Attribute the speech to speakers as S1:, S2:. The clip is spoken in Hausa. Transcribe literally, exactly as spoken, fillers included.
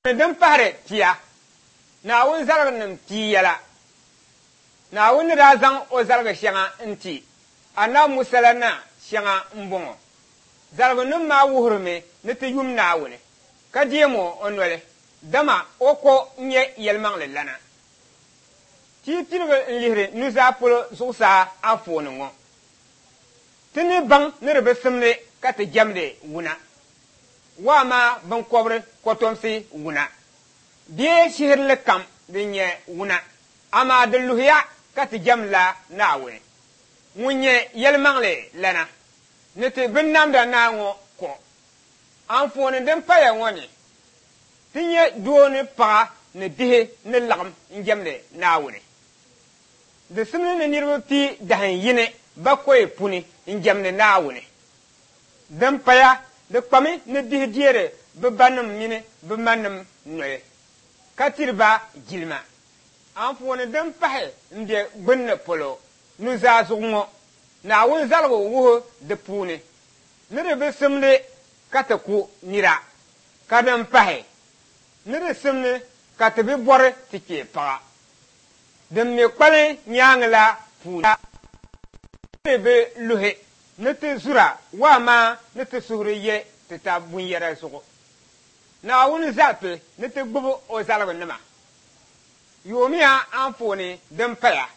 S1: din pahari tia Naawuni zaliginima tia yɛla Naawuni ni daa zaŋ o zaligi shɛŋa n-ti Annabi Musa la na shɛŋa m-bɔŋɔ zaliginima maa wuhirimi ni ti yum Naawuni ka deemi o noli dama o ko n-nyɛ yɛlimaŋli lana tia tiligi n-lihiri nuzaa polo zuɣusaa anfooni ŋɔ ti ni baŋ ni di bi simdi ka ti jɛmdi wuna waa maa binkɔbiri kɔtomsi wuna bee shihirili kam din nyɛ wuna amaa di luhiya ka ti jɛmla Naawuni ŋun nyɛ yɛlimaŋli lana ni ti binnamda naa ŋɔ kɔ anfooni din paya ŋɔ ni ti nyɛ doo ni paɣa ni bihi ni laɣim n-jɛmdi Naawuni di simdi ni niriba pii dahin yini bakɔi puni n-jɛmdi Naawuni din paya di kpami ni bihi deeri bɛ banima mini bɛ manima noli ka tiri ba jilima anfooni din pahi m-be gbunni polo nuzaa zuɣu ŋɔ Naawuni zaligu wuhi di puuni ni di bi simdi ka ti ku nira ka din pahi ni di simdi ka ti bi bɔri ti kpe paɣa din me kpali nyaaŋa la puuni ni di bi luhi ni ti zura waa maa ni ti suhuri ye ti ta binyɛra zuɣu Naawuni zalipi ni ti gbubi o zaliginima yoomiya anfooni din paya